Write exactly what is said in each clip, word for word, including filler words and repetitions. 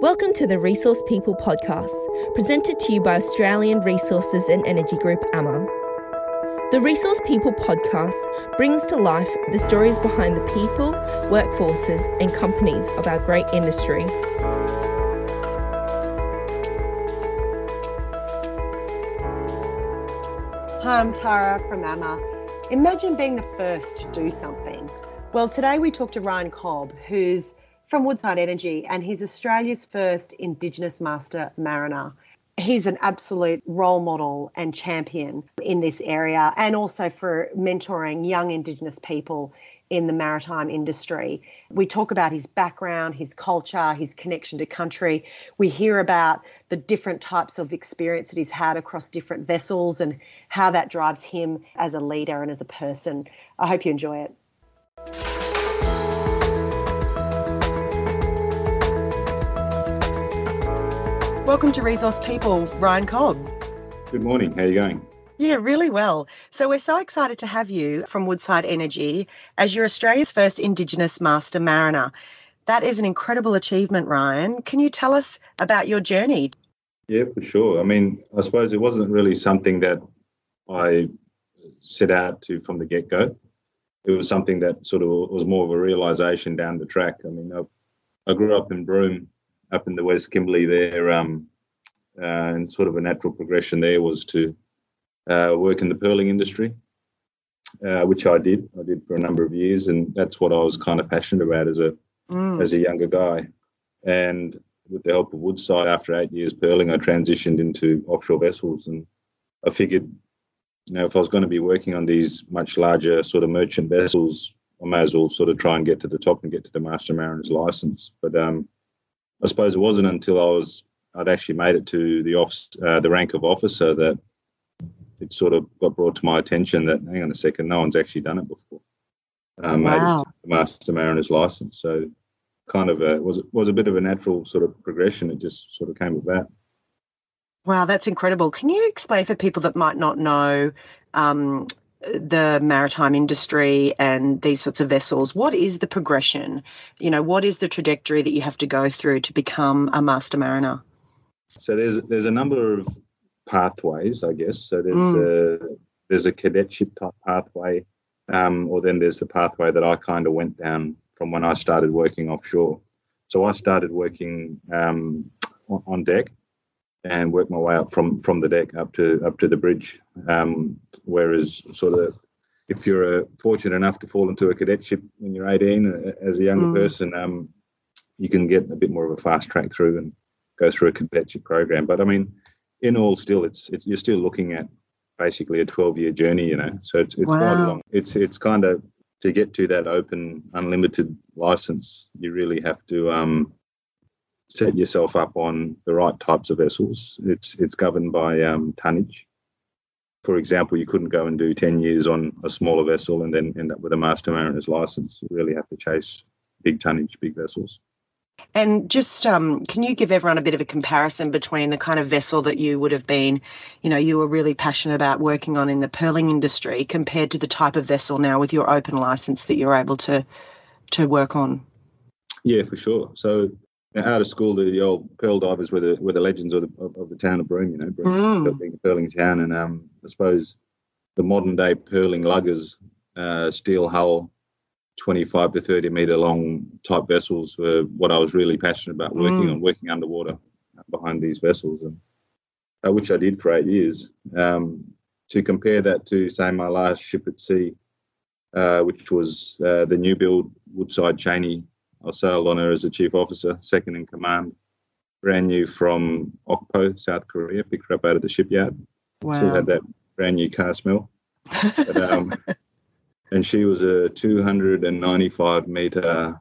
Welcome to the Resource People podcast, presented to you by Australian Resources and Energy Group A M A. The Resource People podcast brings to life the stories behind the people, workforces and companies of our great industry. Hi, I'm Tara from A M A. Imagine being the first to do something. Well, today we talked to Ryan Cobb, who's from Woodside Energy, and he's Australia's first Indigenous Master Mariner. He's an absolute role model and champion in this area, and also for mentoring young Indigenous people in the maritime industry. We talk about his background, his culture, his connection to country. We hear about the different types of experience that he's had across different vessels and how that drives him as a leader and as a person. I hope you enjoy it. Welcome to Resource People, Ryan Cobb. Good morning. How are you going? Yeah, really well. So we're so excited to have you from Woodside Energy as you're Australia's first Indigenous Master Mariner. That is an incredible achievement, Ryan. Can you tell us about your journey? Yeah, for sure. I mean, I suppose it wasn't really something that I set out to from the get-go. It was something that sort of was more of a realisation down the track. I mean, I, I grew up in Broome, up in the West Kimberley there, um, uh, and sort of a natural progression there was to uh, work in the pearling industry, uh, which I did. I did for a number of years, and that's what I was kind of passionate about as a mm. as a younger guy. And with the help of Woodside, after eight years pearling, I transitioned into offshore vessels, and I figured, you know, if I was going to be working on these much larger sort of merchant vessels, I may as well sort of try and get to the top and get to the Master Mariner's license. But um, I suppose it wasn't until I was I'd actually made it to the office, uh, the rank of officer, that it sort of got brought to my attention that, hang on a second, no one's actually done it before. Um, wow. Made it to the Master Mariner's license. So kind of a, was was a bit of a natural sort of progression. It just sort of came about. Wow, that's incredible. Can you explain for people that might not know um, the maritime industry and these sorts of vessels, what is the progression? You know, what is the trajectory that you have to go through to become a Master Mariner? So there's there's a number of pathways, I guess. So there's mm. a there's a cadetship type pathway, um, or then there's the pathway that I kind of went down from when I started working offshore. So I started working um, on, on deck, and work my way up from, from the deck up to up to the bridge. Um, whereas sort of if you're uh, fortunate enough to fall into a cadetship when you're eighteen uh, as a younger mm. person, um, you can get a bit more of a fast track through and go through a cadetship program. But I mean, in all, still, it's, it's you're still looking at basically a twelve-year journey, you know. So it's, it's wow. quite long. It's it's kind of to get to that open, unlimited license, you really have to um, set yourself up on the right types of vessels. It's it's governed by um, tonnage. For example, you couldn't go and do ten years on a smaller vessel and then end up with a Master Mariner's license. You really have to chase big tonnage, big vessels. And just um, can you give everyone a bit of a comparison between the kind of vessel that you would have been, you know, you were really passionate about working on in the pearling industry compared to the type of vessel now with your open license that you're able to to work on? Yeah, for sure. So out of school, the old pearl divers were the were the legends of the of, of the town of Broome, you know, Broome mm. being a pearling town, and um, I suppose the modern day pearling luggers, uh, steel hull, twenty-five to thirty metre long type vessels were what I was really passionate about working mm. on, working underwater behind these vessels, and uh, which I did for eight years. Um, to compare that to, say, my last ship at sea, uh, which was uh, the new build Woodside Cheney. I sailed on her as a chief officer, second in command, brand new from Okpo, South Korea, picked her up out of the shipyard. Wow. Still had that brand new car smell. But, um, and she was a two hundred ninety-five metre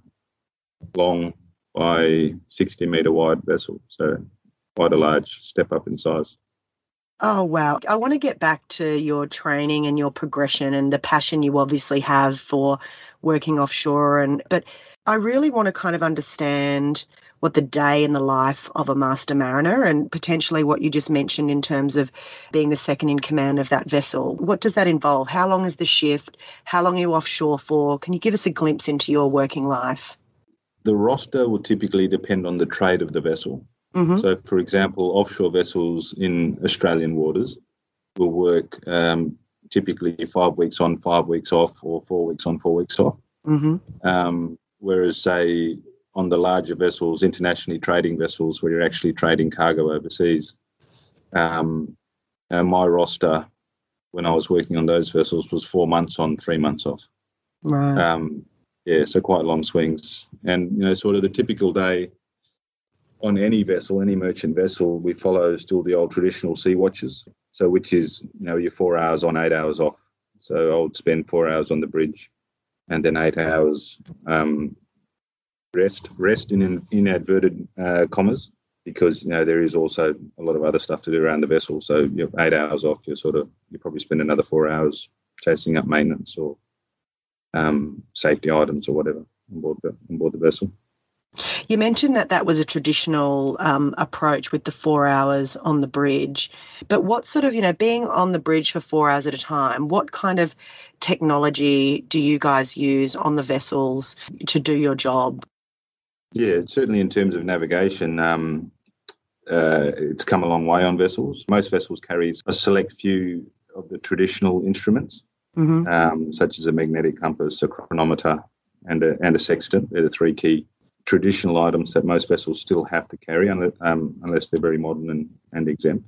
long by sixty metre wide vessel, so quite a large step up in size. Oh, wow. I want to get back to your training and your progression and the passion you obviously have for working offshore. And but I really want to kind of understand what the day in the life of a Master Mariner and potentially what you just mentioned in terms of being the second in command of that vessel. What does that involve? How long is the shift? How long are you offshore for? Can you give us a glimpse into your working life? The roster will typically depend on the trade of the vessel. Mm-hmm. So, for example, offshore vessels in Australian waters will work um, typically five weeks on, five weeks off, or four weeks on, four weeks off. Mm-hmm. Um, whereas, say, on the larger vessels, internationally trading vessels, where you're actually trading cargo overseas, um, uh, my roster when I was working on those vessels was four months on, three months off. Right. Um, yeah, so quite long swings. And, you know, sort of the typical day on any vessel, any merchant vessel, we follow still the old traditional sea watches. So which is, you know, you're four hours on, eight hours off. So I would spend four hours on the bridge and then eight hours um, rest, rest in inadverted uh, commas, because, you know, there is also a lot of other stuff to do around the vessel. So you're eight hours off, you sort of, you probably spend another four hours chasing up maintenance or um, safety items or whatever on board the, on board the vessel. You mentioned that that was a traditional um, approach with the four hours on the bridge. But what sort of, you know, being on the bridge for four hours at a time, what kind of technology do you guys use on the vessels to do your job? Yeah, certainly in terms of navigation, um, uh, it's come a long way on vessels. Most vessels carry a select few of the traditional instruments, Mm-hmm. um, such as a magnetic compass, a chronometer, and a, and a sextant. They're the three key traditional items that most vessels still have to carry, unless, um, unless they're very modern and, and exempt.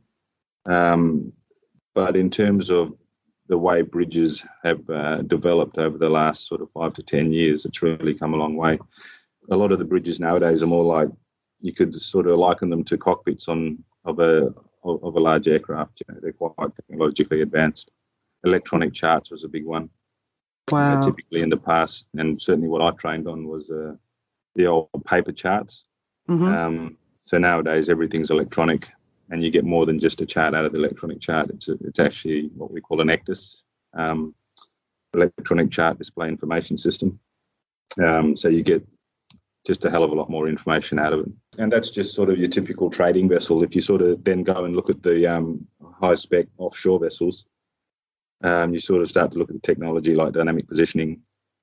Um, but in terms of the way bridges have uh, developed over the last sort of five to ten years, it's really come a long way. A lot of the bridges nowadays are more like, you could sort of liken them to cockpits on of a of, of a large aircraft. You know, they're quite technologically advanced. Electronic charts was a big one. Wow. You know, typically in the past, and certainly what I trained on was uh, the old paper charts. Mm-hmm. Um, so nowadays everything's electronic, and you get more than just a chart out of the electronic chart. It's a, it's actually what we call an ECDIS, um, electronic chart display information system. Um, so you get just a hell of a lot more information out of it. And that's just sort of your typical trading vessel. If you sort of then go and look at the um, high-spec offshore vessels, um, you sort of start to look at the technology like dynamic positioning,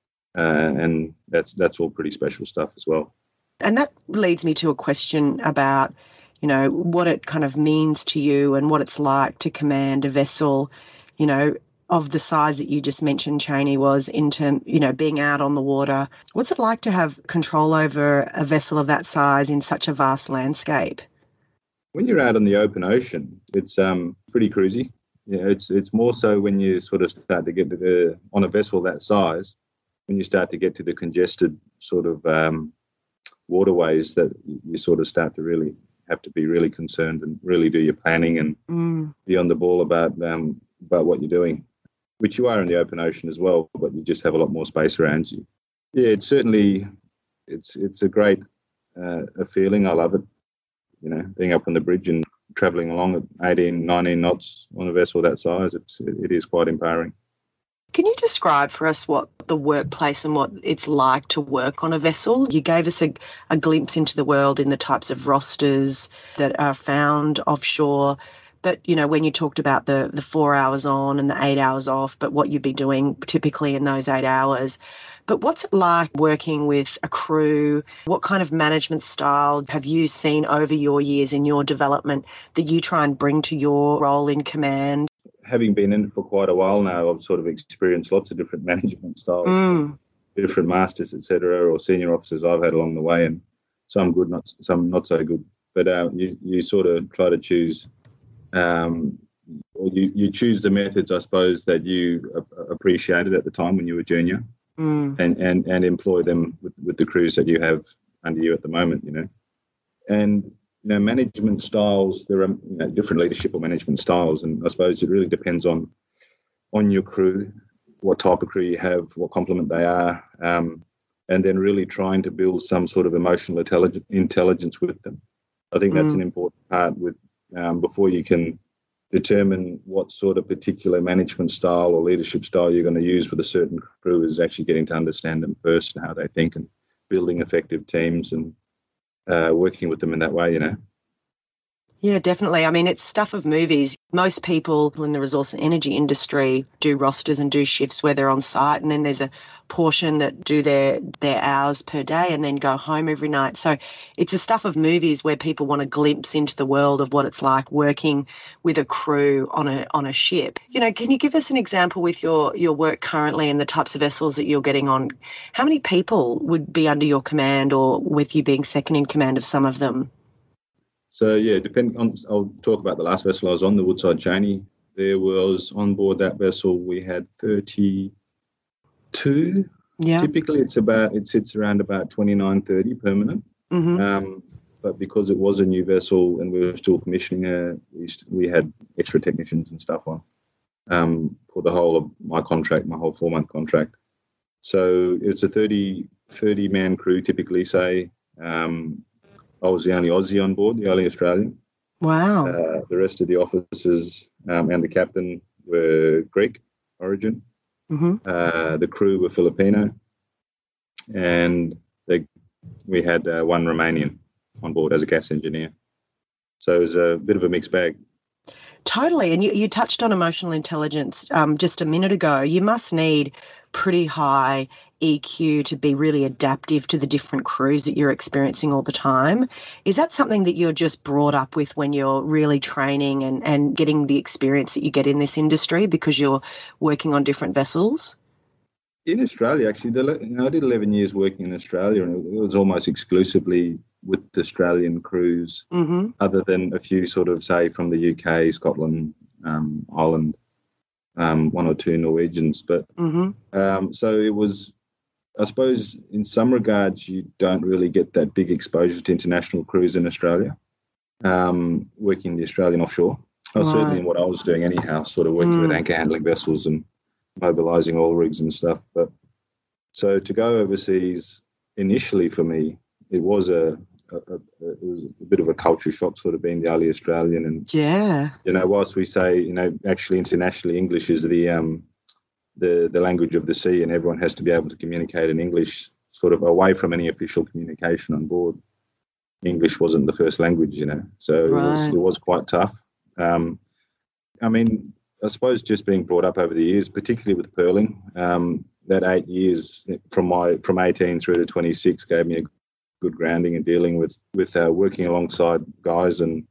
uh, and that's that's all pretty special stuff as well. And that leads me to a question about, you know, what it kind of means to you and what it's like to command a vessel, you know, of the size that you just mentioned, Cheney, was in term, you know, being out on the water. What's it like to have control over a vessel of that size in such a vast landscape? When you're out on the open ocean, it's um pretty cruisy. Yeah, it's it's more so when you sort of start to get to the, on a vessel that size, when you start to get to the congested sort of um, waterways, that you sort of start to really have to be really concerned and really do your planning and Mm. be on the ball about um, about what you're doing, which you are in the open ocean as well, but you just have a lot more space around you. Yeah, it's certainly, it's it's a great uh, a feeling. I love it, you know, being up on the bridge and travelling along at eighteen, nineteen knots on a vessel that size. It's it is quite empowering. Can you describe for us what the workplace and what it's like to work on a vessel? You gave us a, a glimpse into the world in the types of rosters that are found offshore. But, you know, when you talked about the, the four hours on and the eight hours off, but what you'd be doing typically in those eight hours. But what's it like working with a crew? What kind of management style have you seen over your years in your development that you try and bring to your role in command? Having been in it for quite a while now, I've sort of experienced lots of different management styles, Mm. different masters, et cetera, or senior officers I've had along the way, and some good, not some not so good. But uh, you you sort of try to choose, um, or you you choose the methods, I suppose, that you a- appreciated at the time when you were junior, Mm. and and and employ them with, with the crews that you have under you at the moment, you know, and. You know, management styles, there are you know, different leadership or management styles, and I suppose it really depends on on your crew, what type of crew you have, what complement they are, um, and then really trying to build some sort of emotional intelligence, intelligence with them. I think that's Mm. an important part with um, before you can determine what sort of particular management style or leadership style you're going to use with a certain crew is actually getting to understand them first and how they think and building effective teams and Uh, working with them in that way, you know. Yeah, definitely. I mean, it's stuff of movies. Most people in the resource and energy industry do rosters and do shifts where they're on site, and then there's a portion that do their, their hours per day and then go home every night. So it's the stuff of movies where people want a glimpse into the world of what it's like working with a crew on a on a ship. You know, can you give us an example with your, your work currently and the types of vessels that you're getting on? How many people would be under your command, or with you being second in command of some of them? So yeah, depending on, I'll talk about the last vessel I was on, the Woodside Cheney. There was on board that vessel we had thirty-two. Yeah. Typically, it's about it sits around about twenty-nine, thirty permanent. Mm-hmm. Um, but because it was a new vessel and we were still commissioning her, we, st- we had extra technicians and stuff on um, for the whole of my contract, my whole four month contract. So it's a thirty, thirty man crew typically. Say. Um, I was the only Aussie on board, the only Australian. Wow. Uh, the rest of the officers um, and the captain were Greek origin. Mm-hmm. Uh, the crew were Filipino. And they, we had uh, one Romanian on board as a gas engineer. So it was a bit of a mixed bag. Totally. And you, you touched on emotional intelligence um, just a minute ago. You must need pretty high E Q to be really adaptive to the different crews that you're experiencing all the time. Is that something that you're just brought up with when you're really training and, and getting the experience that you get in this industry because you're working on different vessels? In Australia, actually, the, you know, I did eleven years working in Australia, and it was almost exclusively with Australian crews, mm-hmm. other than a few sort of, say, from the U K, Scotland, um, Ireland, um, one or two Norwegians. But mm-hmm. um, so it was, I suppose, in some regards, you don't really get that big exposure to international crews in Australia, um, working the Australian offshore. Or Right. certainly in what I was doing anyhow, sort of working Mm. with anchor handling vessels and mobilising oil rigs and stuff. But so to go overseas initially for me, it was a, a, a, it was a bit of a culture shock, sort of being the only Australian. And Yeah. you know, whilst we say, you know, actually internationally English is the um the the language of the sea, and everyone has to be able to communicate in English, sort of away from any official communication on board. English wasn't the first language, you know, so Right. it was it was quite tough. Um, I mean, I suppose just being brought up over the years, particularly with Pearling, um, that eight years from my from eighteen through to twenty-six gave me a good grounding in dealing with with uh, working alongside guys, and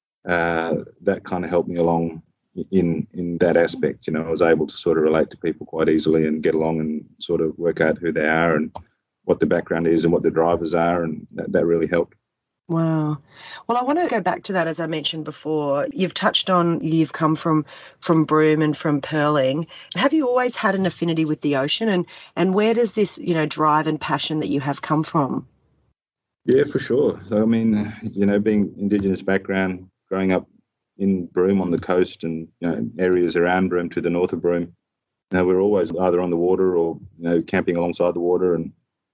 uh, that kind of helped me along in in that aspect. You know, I was able to sort of relate to people quite easily and get along and sort of work out who they are and what the background is and what the drivers are, and that, that really helped. Wow. Well, I want to go back to that, as I mentioned before. You've touched on you've come from from Broome and from Pearling. Have you always had an affinity with the ocean, and and where does this, you know, drive and passion that you have come from? Yeah, for sure. So I mean, you know, being Indigenous background, growing up in Broome on the coast, and you know, areas around Broome to the north of Broome, you know, we're always either on the water or, you know, camping alongside the water. And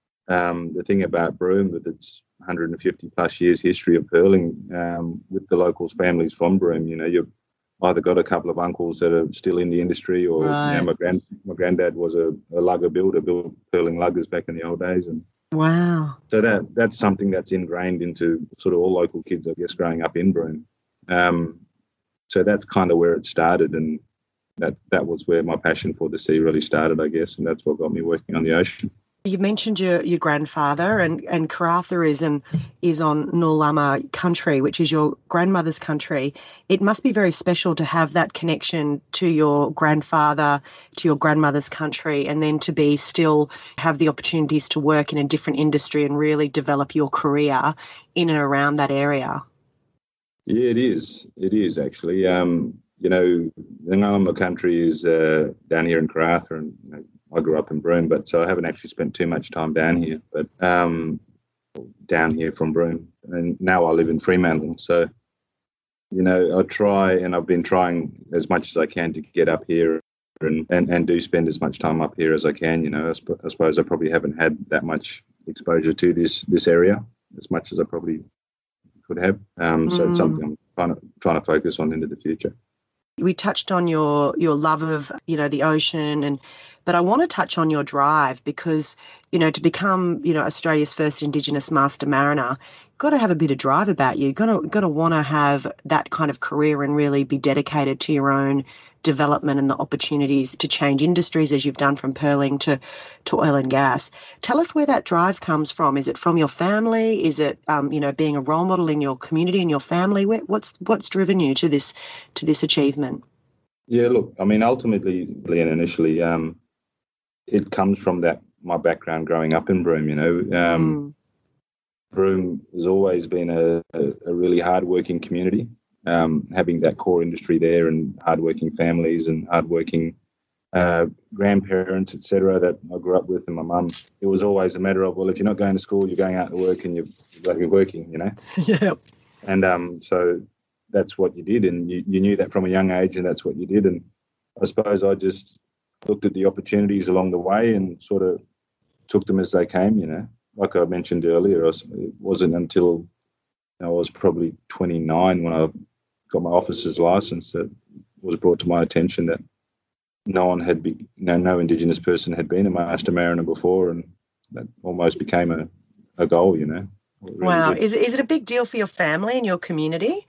um, the thing about Broome, with its one hundred fifty plus years history of pearling, um, with the locals, families from Broome, you know, you've either got a couple of uncles that are still in the industry, or Right. you know, my grand my granddad was a, a lugger builder, built pearling luggers back in the old days, and Wow. so that that's something that's ingrained into sort of all local kids, I guess, growing up in Broome. Um, so that's kind of where it started, and that that was where my passion for the sea really started, I guess, and that's what got me working on the ocean. You mentioned your, your grandfather, and, and Karatharism is on Nulama country, which is your grandmother's country. It must be very special to have that connection to your grandfather, to your grandmother's country, and then to be still have the opportunities to work in a different industry and really develop your career in and around that area. Yeah, it is. It is actually. Um, you know, the Nulama country is uh, down here in Karatha, and you know, I grew up in Broome, but so I haven't actually spent too much time down here, but um, down here from Broome. And now I live in Fremantle. So, you know, I try, and I've been trying as much as I can to get up here and, and, and do spend as much time up here as I can. You know, I, sp- I suppose I probably haven't had that much exposure to this this area as much as I probably could have. Um, so Mm. it's something I'm trying to, trying to focus on into the future. We touched on your your love of, you know, the ocean, and but I want to touch on your drive, because you know, to become, you know, Australia's first Indigenous master mariner, you've got to have a bit of drive about you. You've got to, got to want to have that kind of career and really be dedicated to your own development and the opportunities to change industries, as you've done from pearling to, to oil and gas. Tell us where that drive comes from. Is it from your family? Is it, um, you know, being a role model in your community and your family? Where, what's what's driven you to this to this achievement? Yeah, look, I mean, ultimately and initially, um, it comes from that my background growing up in Broome. You know, um, mm. Broome has always been a, a, a really hardworking community. Um, having that core industry there and hardworking families and hardworking uh, grandparents, et cetera, that I grew up with, and my mum, it was always a matter of, well, if you're not going to school, you're going out to work and you're, you're working, you know? Yeah. And um, so that's what you did, and you, you knew that from a young age, and that's what you did. And I suppose I just looked at the opportunities along the way and sort of took them as they came, you know? Like I mentioned earlier, I was, it wasn't until I was probably twenty-nine when I got my officer's license that was brought to my attention that no one had been, no, no Indigenous person had been a master mariner before, and that almost became a, a goal, you know. Really wow. did. Is is it a big deal for your family and your community?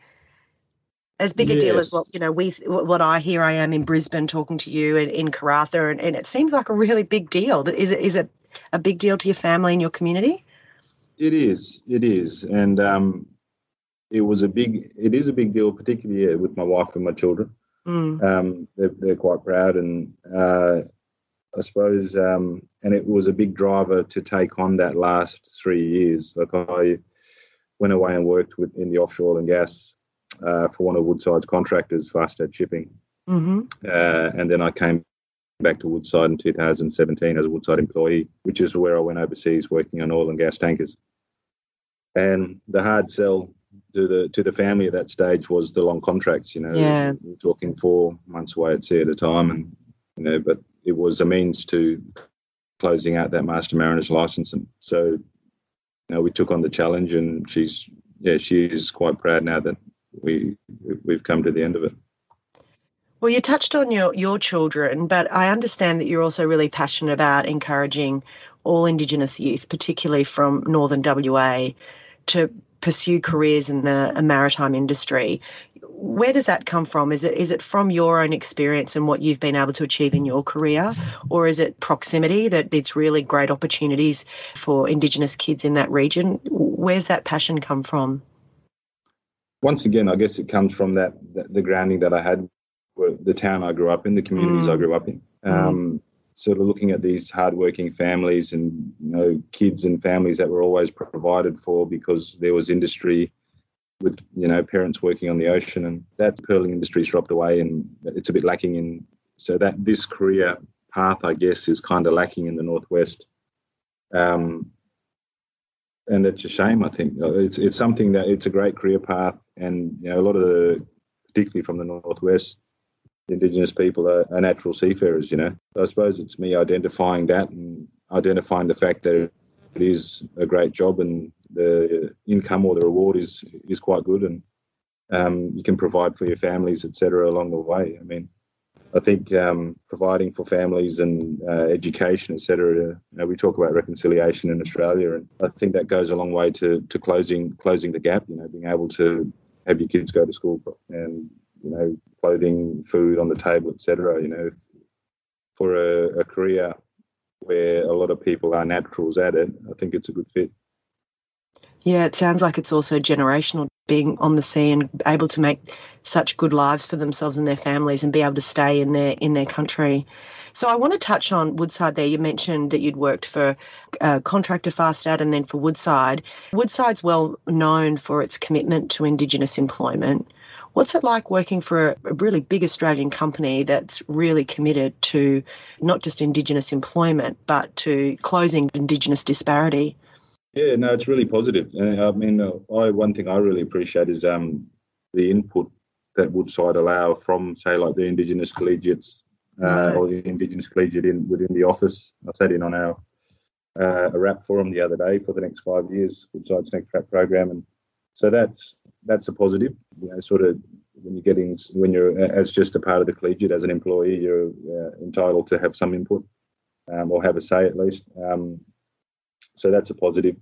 As big yes. a deal as what, you know, we, what I hear, I am in Brisbane talking to you in, in Karratha, and, and it seems like a really big deal. Is it, is it a big deal to your family and your community? It is, it is. And, um, It was a big. It is a big deal, particularly yeah, with my wife and my children. Mm. Um, they're, they're quite proud, and uh, I suppose, um, and it was a big driver to take on that last three years. Like I went away and worked with in the offshore oil and gas uh, for one of Woodside's contractors, Fastad Shipping, mm-hmm. uh, and then I came back to Woodside in two thousand seventeen as a Woodside employee, which is where I went overseas working on oil and gas tankers. And the hard sell to the to the family at that stage was the long contracts, you know. Yeah. We were talking four months away at sea at a time, and you know, but it was a means to closing out that master mariner's license. And so, you know, we took on the challenge, and she's yeah, she is quite proud now that we we've come to the end of it. Well, you touched on your your children, but I understand that you're also really passionate about encouraging all Indigenous youth, particularly from northern W A, to pursue careers in the maritime industry. Where does that come from? Is it is it from your own experience and what you've been able to achieve in your career, or is it proximity that it's really great opportunities for Indigenous kids in that region? Where's that passion come from? Once again, I guess it comes from that, that the grounding that I had, the town I grew up in, the communities mm. I grew up in. Um, mm. Sort of looking at these hardworking families and, you know, kids and families that were always provided for because there was industry with, you know, parents working on the ocean, and that pearling industry's dropped away and it's a bit lacking in. So that this career path, I guess, is kind of lacking in the Northwest. Um, and that's a shame, I think. It's it's something that it's a great career path, and, you know, a lot of the, particularly from the Northwest, Indigenous people are, are natural seafarers, you know. So I suppose it's me identifying that and identifying the fact that it is a great job and the income or the reward is is quite good, and um, you can provide for your families, et cetera, along the way. I mean, I think um, providing for families and uh, education, et cetera, you know, we talk about reconciliation in Australia, and I think that goes a long way to, to closing closing the gap, you know, being able to have your kids go to school and, you know, clothing, food on the table, et cetera. You know, for a, a career where a lot of people are naturals at it, I think it's a good fit. Yeah, it sounds like it's also generational, being on the sea and able to make such good lives for themselves and their families and be able to stay in their in their country. So I want to touch on Woodside there. You mentioned that you'd worked for uh, contractor Fastad and then for Woodside. Woodside's well known for its commitment to Indigenous employment. What's it like working for a, a really big Australian company that's really committed to not just Indigenous employment, but to closing Indigenous disparity? Yeah, no, it's really positive. And I mean, uh, I one thing I really appreciate is um, the input that Woodside allow from, say, like the Indigenous collegiates uh, right. or the Indigenous collegiate in within the office. I sat in on our uh, a rap forum the other day for the next five years, Woodside's next rap program, and so that's that's a positive. You know, sort of when you're getting when you're as just a part of the collegiate as an employee, you're uh, entitled to have some input um, or have a say at least. Um, so that's a positive.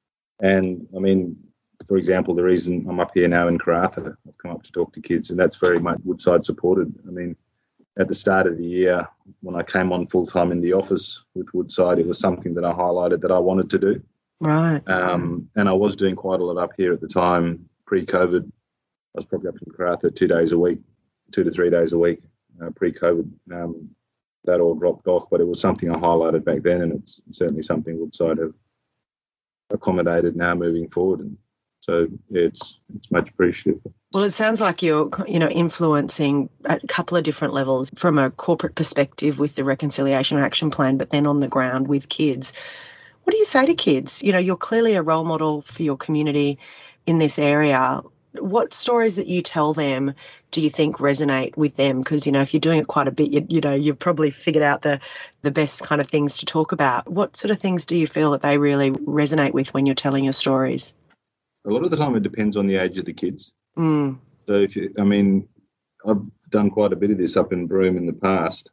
And I mean, for example, the reason I'm up here now in Karratha, I've come up to talk to kids, and that's very much Woodside supported. I mean, at the start of the year, when I came on full-time in the office with Woodside, it was something that I highlighted that I wanted to do. Right. Um, and I was doing quite a lot up here at the time, pre-COVID. I was probably up in Karratha two days a week, two to three days a week, uh, pre-COVID. Um, that all dropped off, but it was something I highlighted back then, and it's certainly something Woodside have accommodated now moving forward. And so yeah, it's it's much appreciated. Well, it sounds like you're, you know, influencing at a couple of different levels, from a corporate perspective with the Reconciliation Action Plan, but then on the ground with kids. What do you say to kids? You know, you're clearly a role model for your community in this area. What stories that you tell them do you think resonate with them? Because, you know, if you're doing it quite a bit, you, you know, you've probably figured out the, the best kind of things to talk about. What sort of things do you feel that they really resonate with when you're telling your stories? A lot of the time it depends on the age of the kids. Mm. So, if you, I mean, I've done quite a bit of this up in Broome in the past,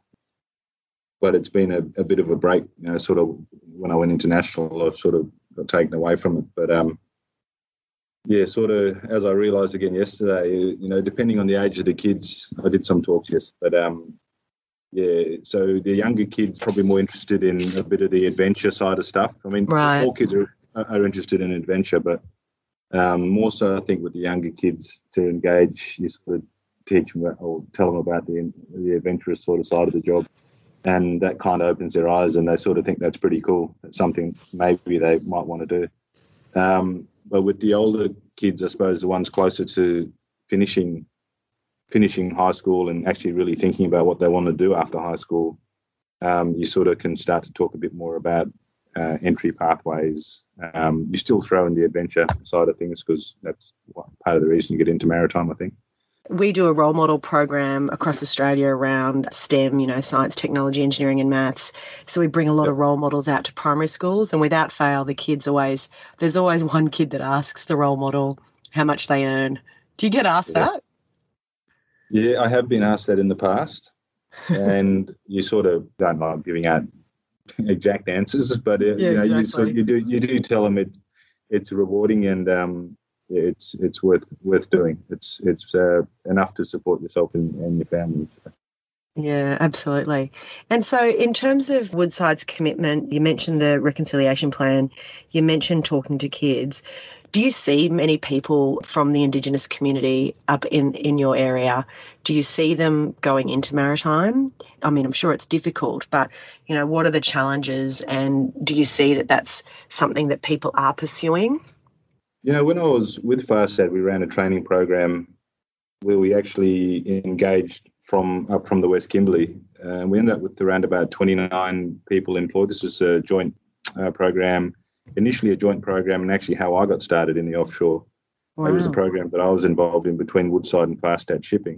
but it's been a, a bit of a break, you know, sort of when I went international, I sort of got taken away from it. But, um, yeah, sort of as I realised again yesterday, you know, depending on the age of the kids, I did some talks yesterday, but, um, yeah, so the younger kids probably more interested in a bit of the adventure side of stuff. I mean, right. all kids are, are interested in adventure, but Um, more so, I think, with the younger kids to engage, you sort of teach them about, or tell them about the the adventurous sort of side of the job, and that kind of opens their eyes, and they sort of think that's pretty cool. That's something maybe they might want to do. Um, but with the older kids, I suppose the ones closer to finishing finishing high school and actually really thinking about what they want to do after high school, um, you sort of can start to talk a bit more about Uh, entry pathways. Um, you still throw in the adventure side of things because that's part of the reason you get into maritime, I think. We do a role model program across Australia around STEM, you know, science, technology, engineering and maths. So we bring a lot yes. of role models out to primary schools, and without fail, the kids always, there's always one kid that asks the role model how much they earn. Do you get asked yeah. that? Yeah, I have been asked that in the past, and you sort of don't like giving out exact answers, but uh, yeah, you know, exactly. you, so you do you do tell them it it's rewarding and um, it's it's worth worth doing. It's it's uh, enough to support yourself and, and your family. So. Yeah, absolutely. And so, in terms of Woodside's commitment, you mentioned the Reconciliation Plan. You mentioned talking to kids. Do you see many people from the Indigenous community up in, in your area? Do you see them going into maritime? I mean, I'm sure it's difficult, but, you know, what are the challenges, and do you see that that's something that people are pursuing? You know, when I was with FASTAD, we ran a training program where we actually engaged from up from the West Kimberley. Uh, we ended up with around about twenty-nine people employed. This is a joint uh, program. Initially a joint program, and actually how I got started in the offshore. Wow. It was a program that I was involved in between Woodside and FASTAD Shipping.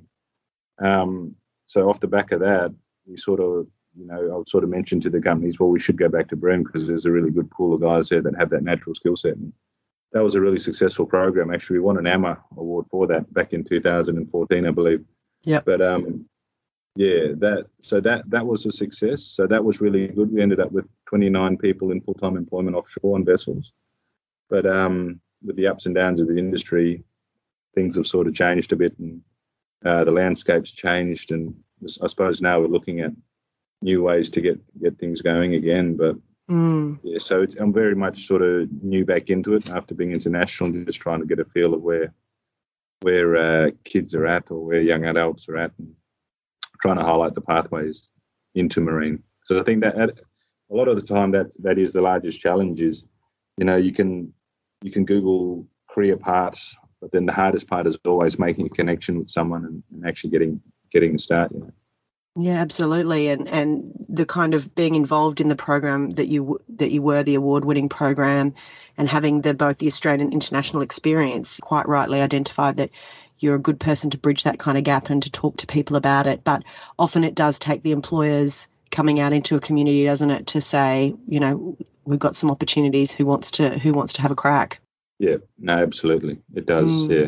Um, so off the back of that, we sort of, you know, I would sort of mention to the companies, well, we should go back to Broome because there's a really good pool of guys there that have that natural skill set. And that was a really successful program. Actually, we won an A M A award for that back in two thousand fourteen, I believe. Yeah. But um, yeah, that so that that was a success. So that was really good. We ended up with twenty-nine people in full-time employment offshore on vessels. But um, with the ups and downs of the industry, things have sort of changed a bit, and uh, the landscape's changed. And I suppose now we're looking at new ways to get get things going again. But mm. yeah, so it's, I'm very much sort of new back into it after being international, and just trying to get a feel of where where uh, kids are at or where young adults are at, and trying to highlight the pathways into marine. So I think that a lot of the time that that is the largest challenge is, you know, you can you can Google career paths, but then the hardest part is always making a connection with someone and, and actually getting getting a start, you know. Yeah, absolutely, and and the kind of being involved in the program that you that you were, the award-winning program, and having the both the Australian and international experience, quite rightly identified that you're a good person to bridge that kind of gap and to talk to people about it. But often it does take the employers coming out into a community, doesn't it, to say, you know, we've got some opportunities. Who wants to who wants to have a crack? Yeah, no, absolutely, it does. Mm. Yeah.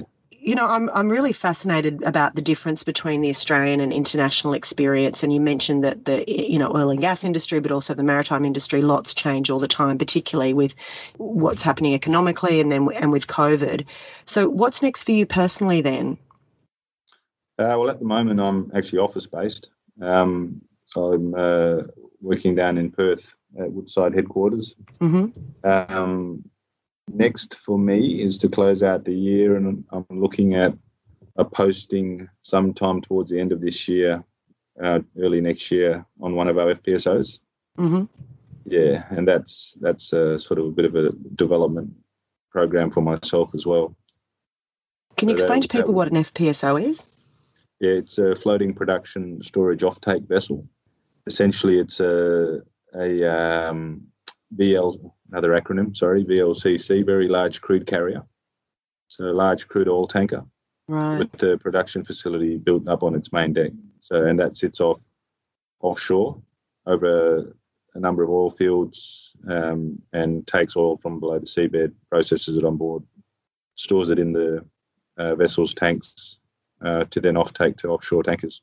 you know, I'm I'm really fascinated about the difference between the Australian and international experience. And you mentioned that the, you know, oil and gas industry, but also the maritime industry, lots change all the time, particularly with what's happening economically and then and with COVID. So what's next for you personally then? Uh, well, at the moment, I'm actually office-based. Um, I'm uh, working down in Perth at Woodside headquarters. Mm-hmm. Um, next for me is to close out the year, and I'm looking at a posting sometime towards the end of this year, uh, early next year, on one of our F P S Os. Mm-hmm. Yeah, and that's that's a, sort of a bit of a development program for myself as well. Can you so explain that, to people would, what an F P S O is? Yeah, it's a floating production storage offtake vessel. Essentially, it's a a um, V L, another acronym, sorry, V L C C, very large crude carrier. So a large crude oil tanker, right, with the production facility built up on its main deck. So, and that sits off offshore over a number of oil fields, um, and takes oil from below the seabed, processes it on board, stores it in the uh, vessel's tanks, uh, to then offtake to offshore tankers.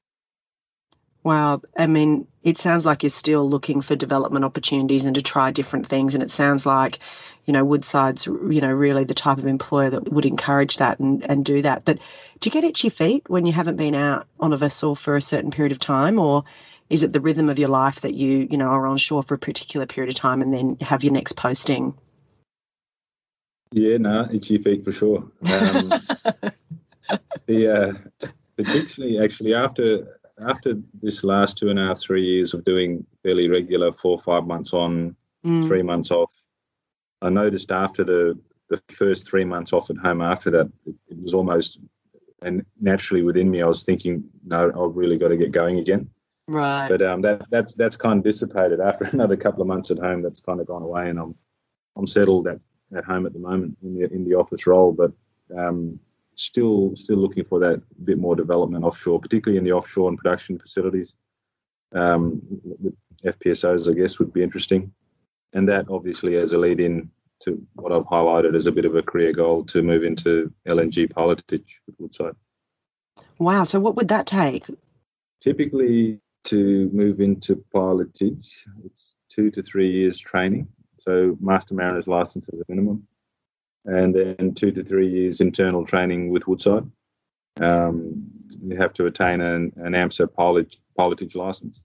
Wow. I mean, it sounds like you're still looking for development opportunities and to try different things. And it sounds like, you know, Woodside's, you know, really the type of employer that would encourage that and, and do that. But do you get itchy feet when you haven't been out on a vessel for a certain period of time? Or is it the rhythm of your life that you, you know, are on shore for a particular period of time and then have your next posting? Yeah, no, itchy feet for sure. Um, the uh, particularly actually after after this last two and a half, three years of doing fairly regular four or five months on, mm. three months off, I noticed after the the first three months off at home, after that, it, it was almost, and naturally within me, I was thinking, no, I've really got to get going again. Right. But um, that that's that's kind of dissipated after another couple of months at home. That's kind of gone away, and I'm I'm settled at, at home at the moment in the in the office role, but um, still still looking for that bit more development offshore, particularly in the offshore and production facilities. Um, with F P S Os, I guess, would be interesting, and that obviously as a lead in to what I've highlighted as a bit of a career goal to move into L N G pilotage with Woodside. Wow! So what would that take? Typically, to move into pilotage, it's two to three years training. So Master Mariner's license is a minimum, and then two to three years internal training with Woodside. Um, you have to attain an, an AMSA pilotage, pilotage license,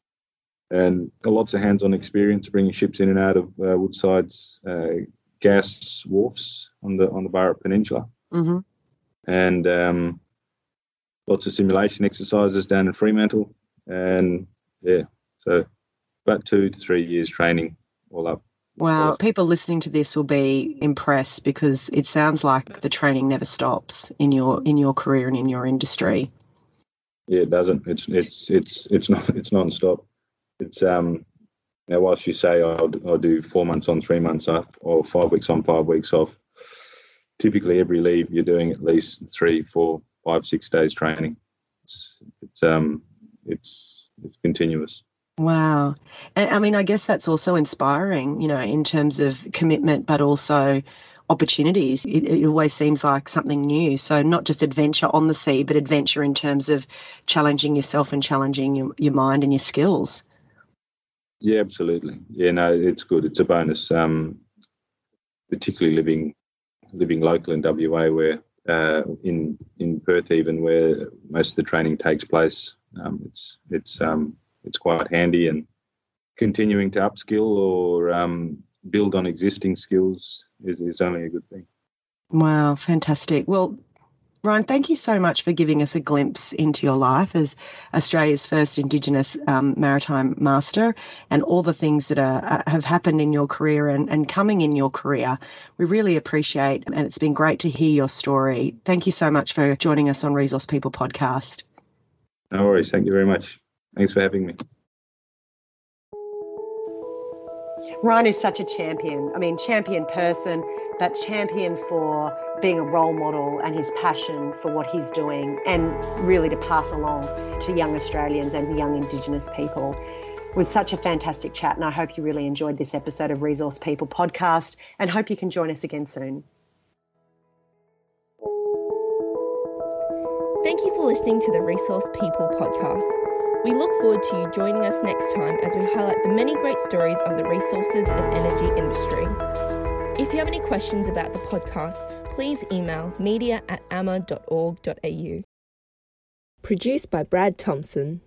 and lots of hands-on experience bringing ships in and out of uh, Woodside's uh, gas wharfs on the on the Burrup Peninsula, mm-hmm. and um, lots of simulation exercises down in Fremantle, and yeah, so about two to three years training all up. Wow, people listening to this will be impressed because it sounds like the training never stops in your in your career and in your industry. Yeah, it doesn't. It's it's it's it's not it's non-stop. It's um now whilst you say I'll I'll do four months on, three months off, or five weeks on, five weeks off. Typically, every leave you're doing at least three, four, five, six days training. It's it's um it's it's continuous. Wow. I mean, I guess that's also inspiring, you know, in terms of commitment, but also opportunities. It, it always seems like something new. So not just adventure on the sea, but adventure in terms of challenging yourself and challenging your, your mind and your skills. Yeah, absolutely. Yeah, no, it's good. It's a bonus, um, particularly living living local in W A, where uh, in in Perth even, where most of the training takes place. Um, it's it's um, it's quite handy, and continuing to upskill or um, build on existing skills is, is only a good thing. Wow, fantastic. Well, Ryan, thank you so much for giving us a glimpse into your life as Australia's first Indigenous um, maritime master and all the things that are, uh, have happened in your career and, and coming in your career. We really appreciate, and it's been great to hear your story. Thank you so much for joining us on Resource People Podcast. No worries. Thank you very much. Thanks for having me. Ryan is such a champion. I mean, champion person, but champion for being a role model and his passion for what he's doing and really to pass along to young Australians and young Indigenous people. It was such a fantastic chat, and I hope you really enjoyed this episode of Resource People Podcast and hope you can join us again soon. Thank you for listening to the Resource People podcast. We look forward to you joining us next time as we highlight the many great stories of the resources and energy industry. If you have any questions about the podcast, please email media at amma dot org dot a u. Produced by Brad Thompson.